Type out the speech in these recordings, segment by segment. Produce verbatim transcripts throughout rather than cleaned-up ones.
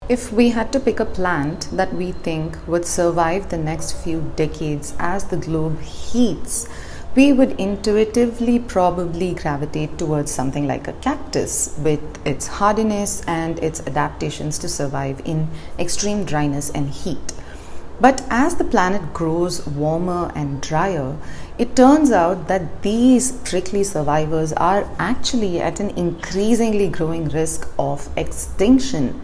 If we had to pick a plant that we think would survive the next few decades as the globe heats, we would intuitively probably gravitate towards something like a cactus with its hardiness and its adaptations to survive in extreme dryness and heat. But as the planet grows warmer and drier, it turns out that these prickly survivors are actually at an increasingly growing risk of extinction.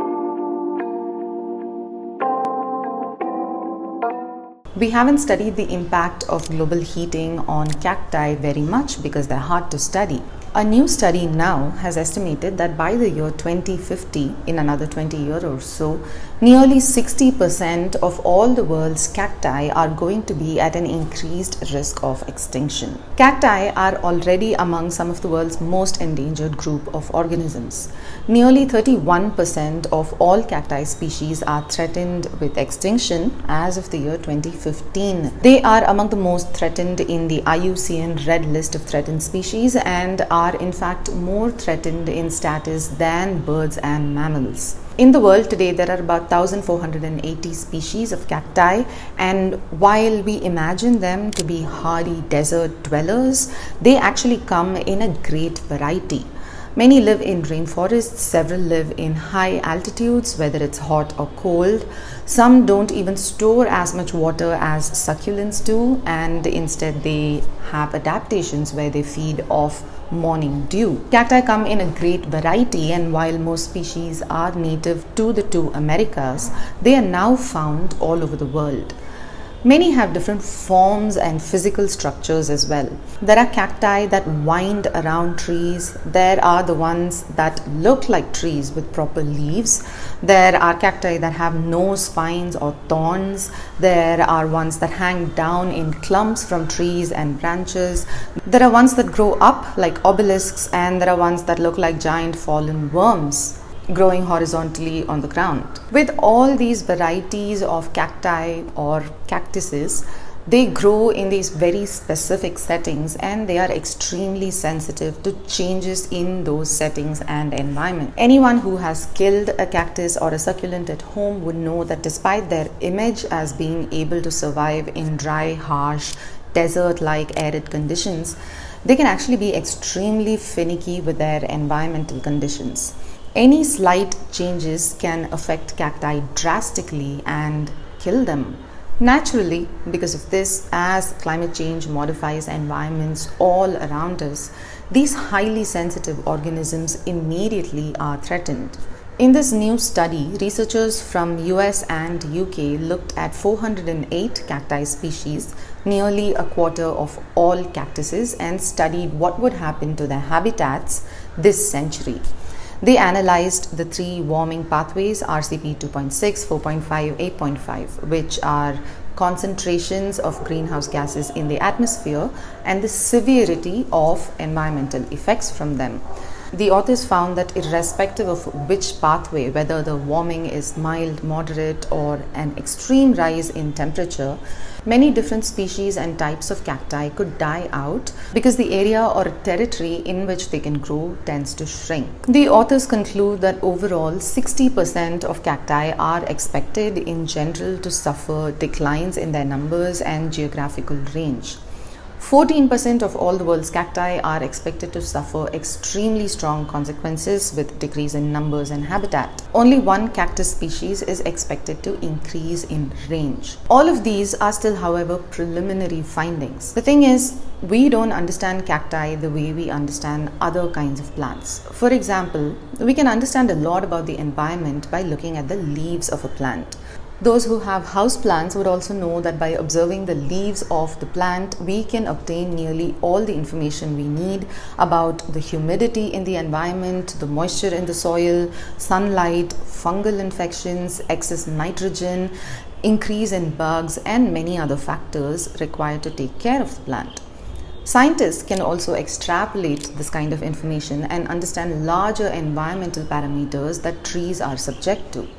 We haven't studied the impact of global heating on cacti very much because they're hard to study. A new study now has estimated that by the year twenty fifty, in another twenty years or so, nearly sixty percent of all the world's cacti are going to be at an increased risk of extinction. Cacti are already among some of the world's most endangered group of organisms. Nearly thirty-one percent of all cacti species are threatened with extinction as of the year twenty fifteen. They are among the most threatened in the I U C N Red List of Threatened Species and are are in fact more threatened in status than birds and mammals. In the world today, there are about one thousand four hundred eighty species of cacti, and while we imagine them to be hardy desert dwellers, they actually come in a great variety. Many live in rainforests, several live in high altitudes, whether it's hot or cold. Some don't even store as much water as succulents do, and instead they have adaptations where they feed off morning dew. Cacti come in a great variety, and while most species are native to the two Americas, they are now found all over the world. Many have different forms and physical structures as well. There are cacti that wind around trees. There are the ones that look like trees with proper leaves. There are cacti that have no spines or thorns. There are ones that hang down in clumps from trees and branches. There are ones that grow up like obelisks, and there are ones that look like giant fallen worms growing horizontally on the ground. With all these varieties of cacti or cactuses, they grow in these very specific settings, and they are extremely sensitive to changes in those settings and environment. Anyone who has killed a cactus or a succulent at home would know that despite their image as being able to survive in dry, harsh, desert-like arid conditions, they can actually be extremely finicky with their environmental conditions. Any slight changes can affect cacti drastically and kill them. Naturally, because of this, as climate change modifies environments all around us, these highly sensitive organisms immediately are threatened. In this new study, researchers from U S and U K looked at four hundred eight cacti species, nearly a quarter of all cactuses, and studied what would happen to their habitats this century. They analyzed the three warming pathways, R C P two point six, four point five, eight point five, which are concentrations of greenhouse gases in the atmosphere and the severity of environmental effects from them. The authors found that irrespective of which pathway, whether the warming is mild, moderate, or an extreme rise in temperature, many different species and types of cacti could die out because the area or territory in which they can grow tends to shrink. The authors conclude that overall sixty percent of cacti are expected in general to suffer declines in their numbers and geographical range. fourteen percent of all the world's cacti are expected to suffer extremely strong consequences with decrease in numbers and habitat. Only one cactus species is expected to increase in range. All of these are still, however, preliminary findings. The thing is, we don't understand cacti the way we understand other kinds of plants. For example, we can understand a lot about the environment by looking at the leaves of a plant. Those who have houseplants would also know that by observing the leaves of the plant, we can obtain nearly all the information we need about the humidity in the environment, the moisture in the soil, sunlight, fungal infections, excess nitrogen, increase in bugs, and many other factors required to take care of the plant. Scientists can also extrapolate this kind of information and understand larger environmental parameters that trees are subject to.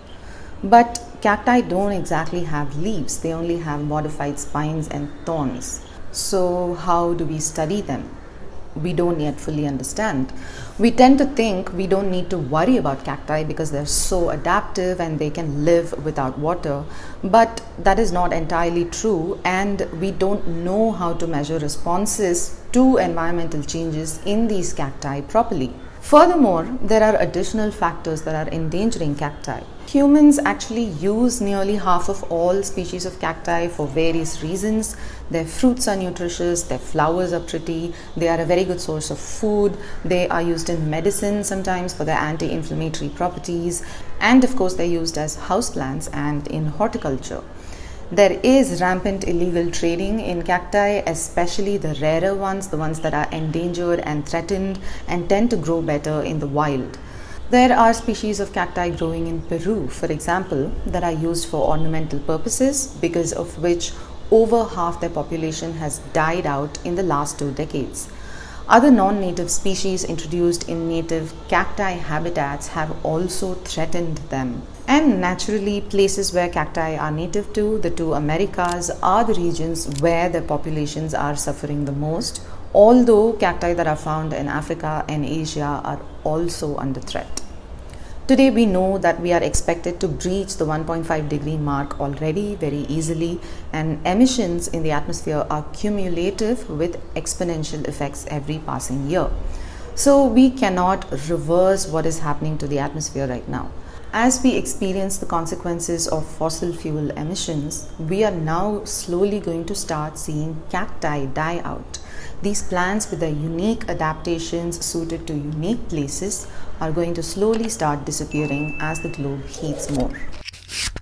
But cacti don't exactly have leaves, they only have modified spines and thorns. So how do we study them? we don't yet fully understand. We tend to think we don't need to worry about cacti because they're so adaptive and they can live without water, but that is not entirely true, and we don't know how to measure responses to environmental changes in these cacti properly. Furthermore, there are additional factors that are endangering cacti. Humans actually use nearly half of all species of cacti for various reasons. Their fruits are nutritious, their flowers are pretty, they are a very good source of food, they are used in medicine sometimes for their anti-inflammatory properties, and of course they're used as houseplants and in horticulture. There is rampant illegal trading in cacti, especially the rarer ones, the ones that are endangered and threatened and tend to grow better in the wild. There are species of cacti growing in Peru, for example, that are used for ornamental purposes, because of which over half their population has died out in the last two decades. Other non-native species introduced in native cacti habitats have also threatened them. And naturally, places where cacti are native to, the two Americas, are the regions where their populations are suffering the most, although cacti that are found in Africa and Asia are also under threat. Today we know that we are expected to breach the one point five degree mark already very easily, and emissions in the atmosphere are cumulative with exponential effects every passing year. So we cannot reverse what is happening to the atmosphere right now. As we experience the consequences of fossil fuel emissions, we are now slowly going to start seeing cacti die out. These plants with their unique adaptations suited to unique places are going to slowly start disappearing as the globe heats more.